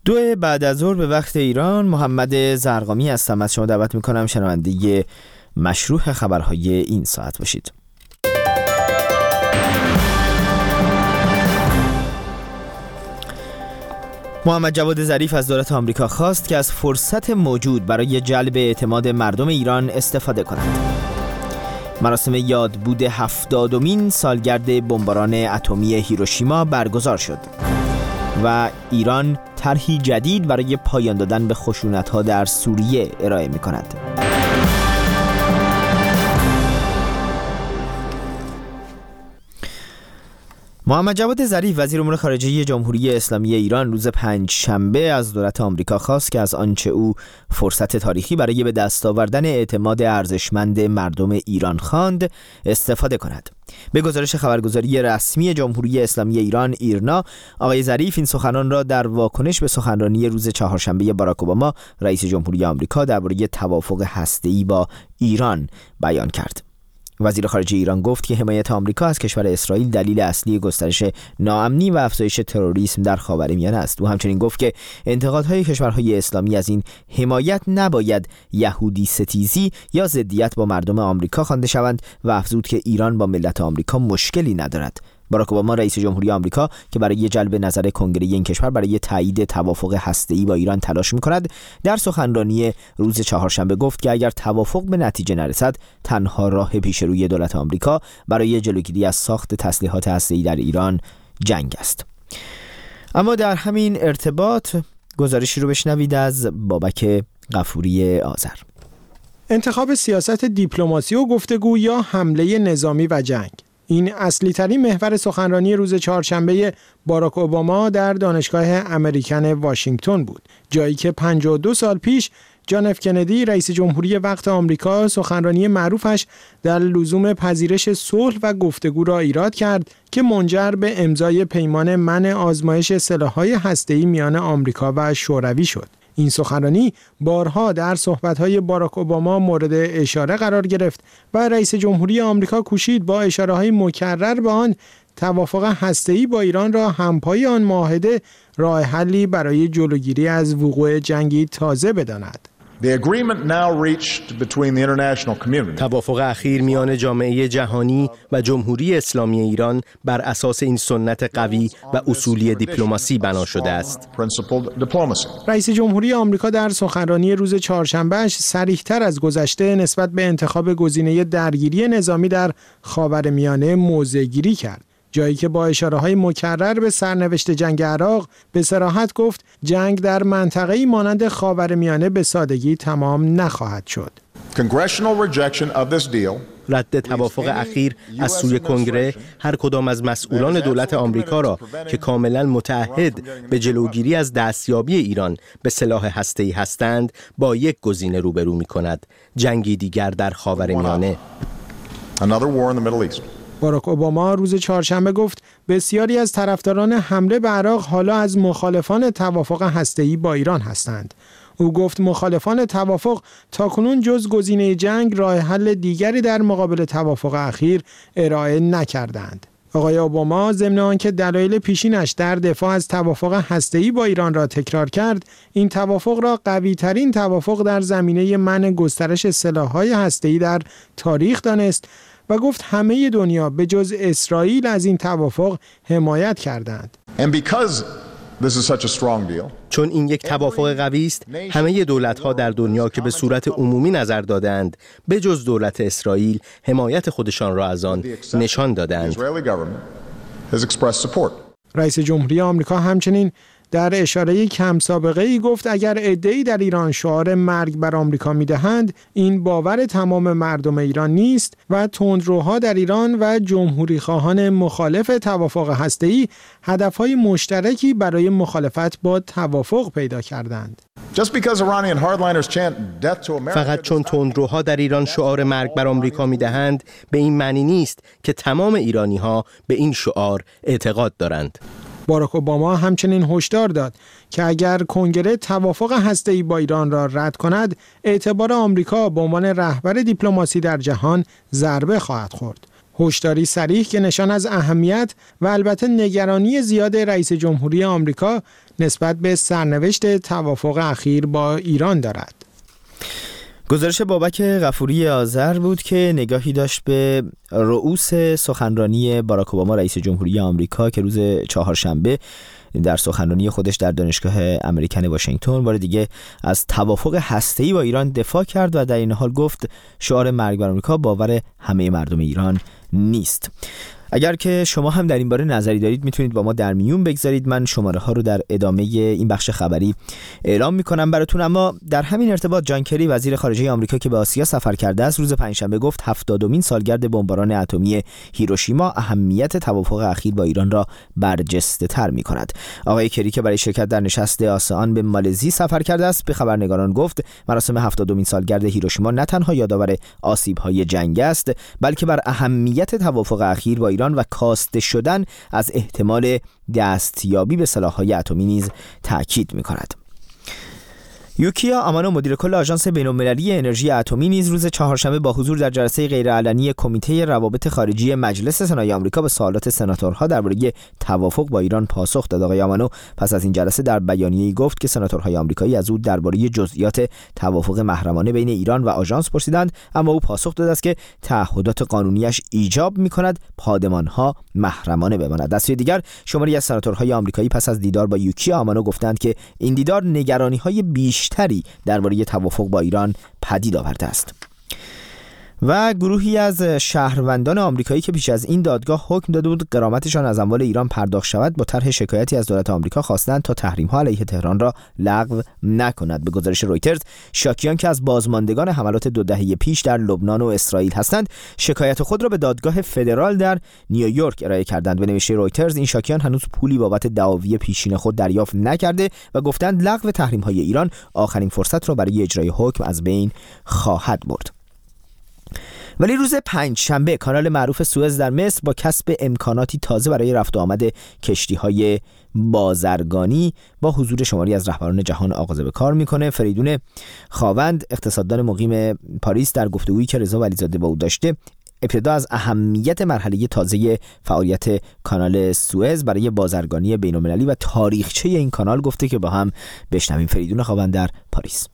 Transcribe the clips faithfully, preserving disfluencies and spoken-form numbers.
دو بعد از ظهر به وقت ایران، محمد زرقامی هستم. از شما دعوت میکنم شنونده مشروح خبرهای این ساعت باشید. محمد جواد ظریف از دولت آمریکا خواست که از فرصت موجود برای جلب اعتماد مردم ایران استفاده کنند. مراسم یادبود هفتادمین سالگرد بمباران اتمی هیروشیما برگزار شد و ایران طرحی جدید برای پایان دادن به خشونت‌ها در سوریه ارائه می‌کند. محمد جواد ظریف وزیر امور خارجه جمهوری اسلامی ایران روز پنجشنبه از دولت آمریکا خواست که از آنچه او فرصت تاریخی برای به دست آوردن اعتماد ارزشمند مردم ایران خواند استفاده کند. به گزارش خبرگزاری رسمی جمهوری اسلامی ایران ایرنا، آقای ظریف این سخنان را در واکنش به سخنرانی روز چهارشنبه باراک اوباما رئیس جمهوری آمریکا درباره توافق هسته‌ای با ایران بیان کرد. وزیر خارجه ایران گفت که حمایت آمریکا از کشور اسرائیل دلیل اصلی گسترش ناامنی و افزایش تروریسم در خاورمیانه است. او همچنین گفت که انتقادهای کشورهای اسلامی از این حمایت نباید یهودی ستیزی یا ضدیت با مردم آمریکا خوانده شوند و افزود که ایران با ملت آمریکا مشکلی ندارد. باراک اوباما رئیس جمهوری آمریکا که برای جلب نظر کنگره این کشور برای تایید توافق هسته‌ای با ایران تلاش می‌کند، در سخنرانی روز چهارشنبه گفت که اگر توافق به نتیجه نرسد، تنها راه پیش روی دولت آمریکا برای جلوگیری از ساخت تسلیحات هسته‌ای در ایران جنگ است. اما در همین ارتباط گزارشی رو بشنوید از بابک غفوری آذر. انتخاب سیاست دیپلماسی و گفتگو یا حمله نظامی و جنگ، این اصلی ترین محور سخنرانی روز چهارشنبه باراک اوباما در دانشگاه امریکن واشنگتن بود، جایی که پنجاه و دو سال پیش جان اف کندی رئیس جمهوری وقت آمریکا سخنرانی معروفش در لزوم پذیرش صلح و گفتگو را ایراد کرد که منجر به امضای پیمان منع آزمایش سلاح‌های هسته‌ای میان آمریکا و شوروی شد. این سخنرانی بارها در صحبت‌های باراک اوباما مورد اشاره قرار گرفت و رئیس جمهوری آمریکا کوشید با اشاره‌های مکرر به آن توافق هسته‌ای با ایران را همپای آن معاهده راه حلی برای جلوگیری از وقوع جنگی تازه بداند. توافق اخیر میان جامعه جهانی و جمهوری اسلامی ایران بر اساس این سنت قوی و اصولی دیپلماسی بنا شده است. رئیس جمهوری آمریکا در سخنرانی روز چهارشنبه‌اش صریح‌تر از گذشته نسبت به انتخاب گزینه درگیری نظامی در خاورمیانه موضع‌گیری کرد، جایی که با اشاره‌های مکرر به سرنوشت جنگ عراق به صراحت گفت جنگ در منطقه‌ای مانند خاورمیانه به سادگی تمام نخواهد شد. رد توافق اخیر از سوی کنگره هر کدام از مسئولان دولت آمریکا را که کاملا متعهد به جلوگیری از دستیابی ایران به سلاح هسته‌ای هستند با یک گزینه روبرو می‌کند: جنگی دیگر در خاورمیانه. باراک اوباما روز چهارشنبه گفت بسیاری از طرفداران حمله به عراق حالا از مخالفان توافق هسته‌ای با ایران هستند. او گفت مخالفان توافق تاکنون جز گزینه جنگ راه حل دیگری در مقابل توافق اخیر ارائه نکردند. آقای اوباما ضمن آنکه دلایل پیشینش در دفاع از توافق هسته‌ای با ایران را تکرار کرد، این توافق را قوی‌ترین توافق در زمینه منع گسترش سلاح‌های هسته‌ای در تاریخ دانست و گفت همه دنیا به جز اسرائیل از این توافق حمایت کردند. چون این یک توافق قوی است، همه دولت‌ها در دنیا که به صورت عمومی نظر دادند به جز دولت اسرائیل حمایت خودشان را از آن نشان دادند. رئیس جمهوری آمریکا همچنین در اشاره کم سابقه ای گفت اگر عده‌ای در ایران شعار مرگ بر آمریکا میدهند، این باور تمام مردم ایران نیست و تندروها در ایران و جمهوری خواهان مخالف توافق هسته‌ای هدفهای مشترکی برای مخالفت با توافق پیدا کردند. فقط چون تندروها در ایران شعار مرگ بر آمریکا میدهند به این معنی نیست که تمام ایرانی‌ها به این شعار اعتقاد دارند. باراک اوباما همچنین هشدار داد که اگر کنگره توافق هسته‌ای با ایران را رد کند، اعتبار آمریکا به عنوان رهبر دیپلماسی در جهان ضربه خواهد خورد. هشداری صریح که نشان از اهمیت و البته نگرانی زیاد رئیس جمهوری آمریکا نسبت به سرنوشت توافق اخیر با ایران دارد. گزارش بابک غفوری آذر بود که نگاهی داشت به رؤوس سخنرانی باراک اوباما رئیس جمهوری آمریکا که روز چهارشنبه در سخنرانی خودش در دانشگاه امریکن واشنگتن بار دیگه از توافق هسته‌ای با ایران دفاع کرد و در این حال گفت شعار مرگ بر آمریکا باور همه مردم ایران نیست. اگر که شما هم در این باره نظری دارید میتونید با ما در میون بگذارید. من شماره ها رو در ادامه این بخش خبری اعلام میکنم براتون. اما در همین ارتباط جان کری وزیر خارجه آمریکا که به آسیا سفر کرده است روز پنجشنبه گفت هفتادمین سالگرد بمباران اتمی هیروشیما اهمیت توافق اخیر با ایران را برجسته تر میکند. آقای کری که برای شرکت در نشست آسئان به مالزی سفر کرده است به خبرنگاران گفت مراسم هفتادمین سالگرد هیروشیما نه تنها یادآور آسیب‌های جنگ است بلکه بر اهمیت توافق اخیر با ایران و کاسته شدن از احتمال دستیابی به سلاح‌های اتمی نیز تأکید می‌کند. یوکیا آمانو مدیر کل آژانس بین‌المللی انرژی اتمی نیز روز چهارشنبه با حضور در جلسه غیرعلنی کمیته روابط خارجی مجلس سنای آمریکا به سوالات سناتورها درباره توافق با ایران پاسخ داد. آقای آمانو پس از این جلسه در بیانیه‌ای گفت که سناتورهای آمریکایی از او درباره جزئیات توافق محرمانه بین ایران و آژانس پرسیدند، اما او پاسخ داد است که تعهدات قانونیش ایجاب می‌کند پادمان‌ها محرمانه بماند. از سوی دیگر شماری از سناتورهای آمریکایی پس از دیدار با یوکیا آمانو گفتند که این دیدار نگرانی‌های بیش تری درباره توافق با ایران پدید آورده است. و گروهی از شهروندان آمریکایی که پیش از این دادگاه حکم داده بود غرامتشان از اموال ایران پرداخت شود با طرح شکایتی از دولت آمریکا خواستند تا تحریم‌ها علیه تهران را لغو نکند. به گزارش رویترز شاکیان که از بازماندگان حملات دو دهه پیش در لبنان و اسرائیل هستند شکایت خود را به دادگاه فدرال در نیویورک ارائه کردند. به نوشته رویترز این شاکیان هنوز پولی بابت دعاوی پیشین خود دریافت نکرده و گفتند لغو تحریم‌های ایران آخرین فرصت را برای اجرای حکم از بین خواهد برد. ولی روز پنجشنبه کانال معروف سوئز در مصر با کسب امکاناتی تازه برای رفت و آمد کشتی‌های بازرگانی با حضور شماری از رهبران جهان آغاز به کار میکنه. فریدون خاوند اقتصاددان مقیم پاریس در گفتگویی که رضا ولیزاده با او داشته ابتدا از اهمیت مرحله تازه فعالیت کانال سوئز برای بازرگانی بین‌المللی و تاریخچه این کانال گفته که با هم بشنویم. فریدون خاوند در پاریس.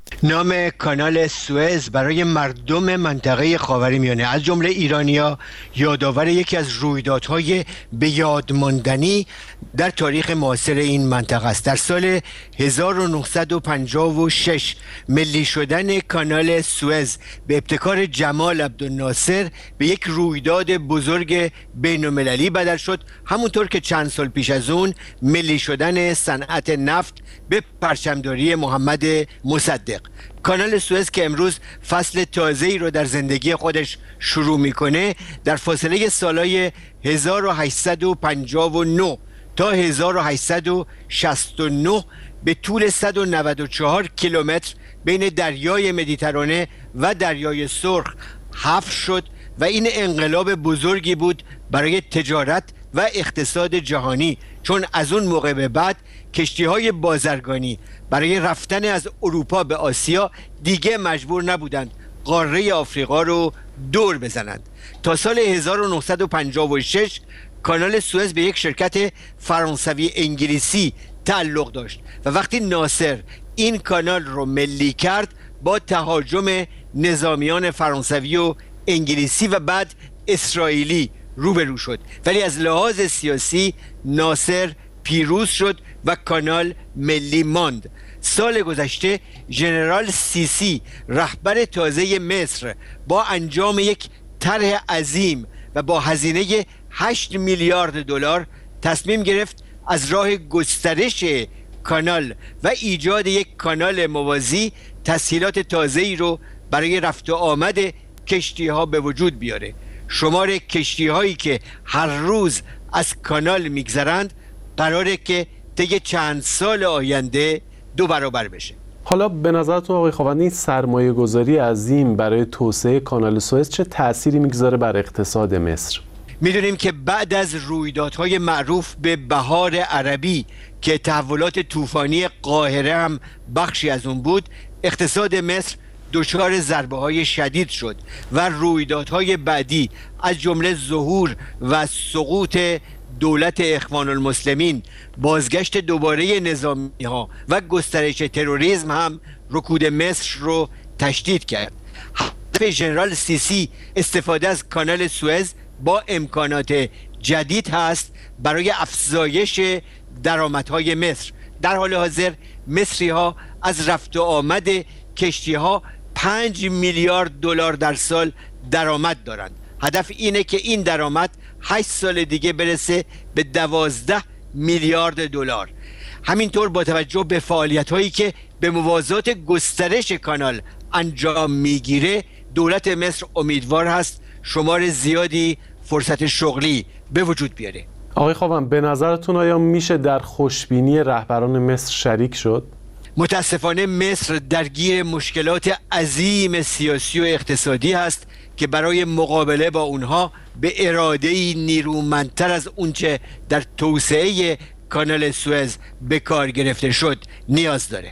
نام کانال سوئز برای مردم منطقه خاورمیانه از جمله ایرانیا یادآور یکی از رویدادهای به یاد ماندنی در تاریخ معاصر این منطقه است. در سال هزار و نهصد و پنجاه و شش ملی شدن کانال سوئز به ابتکار جمال عبدالناصر به یک رویداد بزرگ بین‌المللی بدل شد، همونطور که چند سال پیش از اون ملی شدن صنعت نفت به پرچمداری محمد مصدق. کانال سوئز که امروز فصل تازه‌ای رو در زندگی خودش شروع میکنه در فاصله سالهای هزار و هشتصد و پنجاه و نه تا هزار و هشتصد و شصت و نه به طول صد و نود و چهار کیلومتر بین دریای مدیترانه و دریای سرخ حفر شد و این انقلاب بزرگی بود برای تجارت و اقتصاد جهانی، چون از اون موقع به بعد کشتی‌های بازرگانی برای رفتن از اروپا به آسیا دیگه مجبور نبودند قاره آفریقا رو دور بزنند. تا سال هزار و نهصد و پنجاه و شش کانال سوئز به یک شرکت فرانسوی انگلیسی تعلق داشت و وقتی ناصر این کانال رو ملی کرد با تهاجم نظامیان فرانسوی و انگلیسی و بعد اسرائیلی روبرو شد، ولی از لحاظ سیاسی ناصر پیروز شد و کانال ملی ماند. سال گذشته ژنرال سیسی رهبر تازه مصر با انجام یک طرح عظیم و با هزینه هشت میلیارد دلار تصمیم گرفت از راه گسترش کانال و ایجاد یک کانال موازی تسهیلات تازه‌ای رو برای رفت و آمد کشتی‌ها به وجود بیاره. شمار کشتی‌هایی که هر روز از کانال میگذرند قراره که طی چند سال آینده دو برابر بشه. حالا به نظرتون آقای خاوند این سرمایه گذاری عظیم برای توسعه کانال سوئز چه تأثیری میگذاره بر اقتصاد مصر؟ میدونیم که بعد از رویدادهای معروف به بهار عربی که تحولات طوفانی قاهره هم بخشی از اون بود، اقتصاد مصر دچار ضربه‌های شدید شد و رویدادهای بعدی از جمله ظهور و سقوط دولت اخوان المسلمین، بازگشت دوباره نظامی ها و گسترش تروریسم هم رکود مصر رو تشدید کرد. هدف ژنرال سیسی استفاده از کانال سوئز با امکانات جدید هست برای افزایش درآمدهای مصر. در حال حاضر مصری ها از رفت و آمد کشتی ها پنج میلیارد دلار در سال درآمد دارند. هدف اینه که این درآمد هشت سال دیگه برسه به دوازده میلیارد دلار. همینطور با توجه به فعالیت هایی که به موازات گسترش کانال انجام میگیره، دولت مصر امیدوار هست شمار زیادی فرصت شغلی به وجود بیاره. آقای خاون، به نظرتون آیا میشه در خوشبینی رهبران مصر شریک شد؟ متاسفانه مصر درگیر مشکلات عظیم سیاسی و اقتصادی هست که برای مقابله با اونها به اراده‌ای نیرومندتر از اونچه در توسعه کانال سوئز به کار گرفته شد نیاز داره.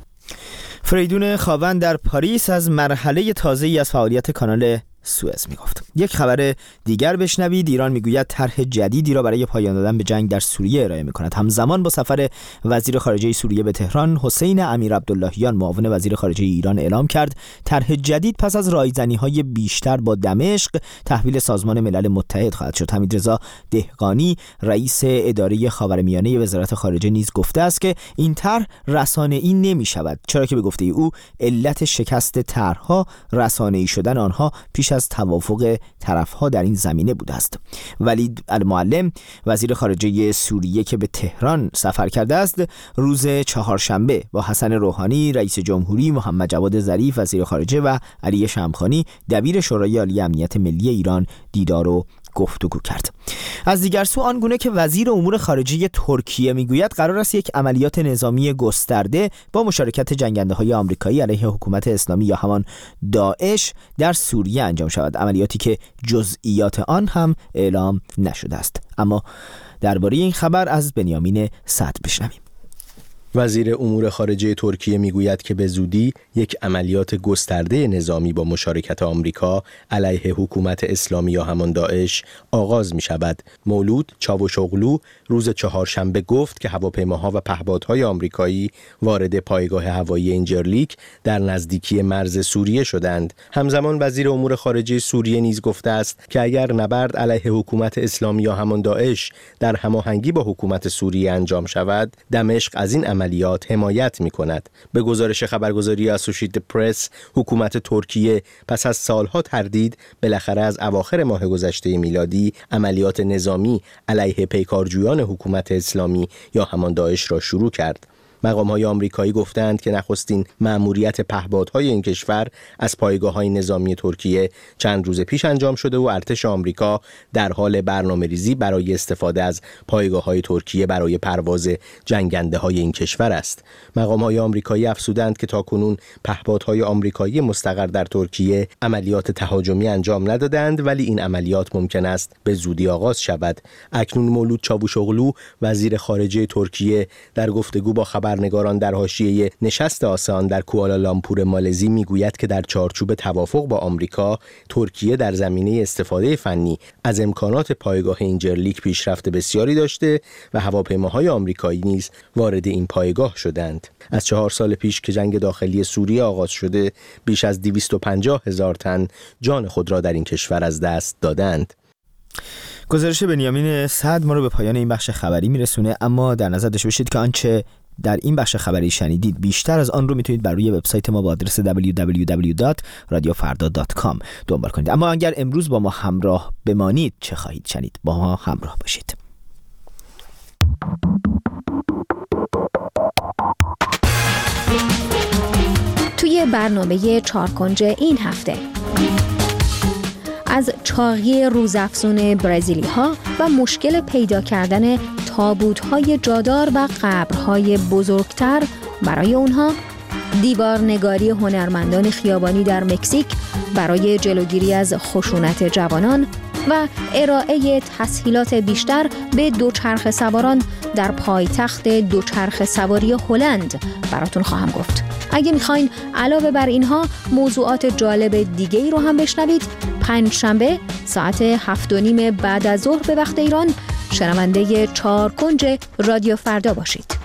فریدون خاون در پاریس از مرحله تازه‌ای از فعالیت کانال سوئز میگفت. یک خبر دیگر بشنوید. ایران میگوید طرح جدیدی را برای پایان دادن به جنگ در سوریه ارائه میکند. همزمان با سفر وزیر خارجه سوریه به تهران، حسین امیرعبداللهیان معاون وزیر خارجه ایران اعلام کرد طرح جدید پس از رایزنی‌های بیشتر با دمشق تحویل سازمان ملل متحد خواهد شد. حمیدرضا دهقانی رئیس اداره خاورمیانه وزارت خارجه نیز گفته است که این طرح رسانه‌ای نمی‌شود، چرا که به گفته او علت شکست طرح‌ها رسانه‌ای شدن آنها پیش از توافق طرف‌ها در این زمینه بوده است. ولید المعلم وزیر خارجه سوریه که به تهران سفر کرده است، روز چهارشنبه با حسن روحانی رئیس جمهوری، محمد جواد ظریف وزیر خارجه و علی شمخانی دبیر شورای عالی امنیت ملی ایران دیدار و گفتگو کرد. از دیگر سو آنگونه که وزیر امور خارجه ترکیه میگوید قرار است یک عملیات نظامی گسترده با مشارکت جنگنده‌های آمریکایی علیه حکومت اسلامی یا همان داعش در سوریه انجام شود، عملیاتی که جزئیات آن هم اعلام نشده است. اما درباره این خبر از بنیامین سعد بشنویم. وزیر امور خارجه ترکیه میگوید که به زودی یک عملیات گسترده نظامی با مشارکت آمریکا علیه حکومت اسلامی یا همان داعش آغاز می شود. مولود چاوشوغلو روز چهارشنبه گفت که هواپیماها و پهپادهای آمریکایی وارد پایگاه هوایی اینجرلیک در نزدیکی مرز سوریه شدند. همزمان وزیر امور خارجه سوریه نیز گفته است که اگر نبرد علیه حکومت اسلامی یا همان داعش در هماهنگی با حکومت سوریه انجام شود، دمشق از این عملیات حمایت می کند. به گزارش خبرگزاری اسوشییتد پرس، حکومت ترکیه پس از سالها تردید بالاخره از اواخر ماه گذشته میلادی عملیات نظامی علیه پیکارجویان حکومت اسلامی یا همان داعش را شروع کرد. مقام‌های آمریکایی گفتند که نخستین مأموریت پهپادهای این کشور از پایگاه‌های نظامی ترکیه چند روز پیش انجام شده و ارتش آمریکا در حال برنامه‌ریزی برای استفاده از پایگاه‌های ترکیه برای پرواز جنگنده‌های این کشور است. مقام‌های آمریکایی افزودند که تاکنون پهپادهای آمریکایی مستقر در ترکیه عملیات تهاجمی انجام ندادند، ولی این عملیات ممکن است به زودی آغاز شود. اکنون مولود چاوشوغلو وزیر خارجه ترکیه در گفتگو با خبر خبرنگاران در حاشیه نشست آسان در کوالالامپور مالزی میگوید که در چارچوب توافق با آمریکا، ترکیه در زمینه استفاده فنی از امکانات پایگاه اینجرلیک پیشرفت بسیاری داشته و هواپیماهای آمریکایی نیز وارد این پایگاه شدند. از چهار سال پیش که جنگ داخلی سوریه آغاز شده، بیش از دویست و پنجاه هزار تن جان خود را در این کشور از دست دادند. گزارش بنیامین سعد ما رو به پایان این بخش خبری میرسونه، اما در نظر داشته باشید که آنچه در این بخش خبری شنیدید بیشتر از آن رو میتونید بر روی وبسایت ما با آدرس دبلیو دبلیو دبلیو دات رادیو فردا دات کام دنبال کنید. اما اگر امروز با ما همراه بمانید چه خواهید شنید؟ با ما همراه باشید. توی برنامه چارکنج این هفته از چاقی روزافزون برزیلی ها و مشکل پیدا کردن تابوت های جادار و قبرهای بزرگتر برای اونها، دیوارنگاری هنرمندان خیابانی در مکزیک برای جلوگیری از خشونت جوانان و ارائه تسهیلات بیشتر به دوچرخه سواران در پایتخت دوچرخه سواری هلند براتون خواهم گفت. اگه میخواین علاوه بر اینها موضوعات جالب دیگه ای رو هم بشنوید، پنج شنبه ساعت هفت و نیم بعد از ظهر به وقت ایران شنونده چهار کنج رادیو فردا باشید.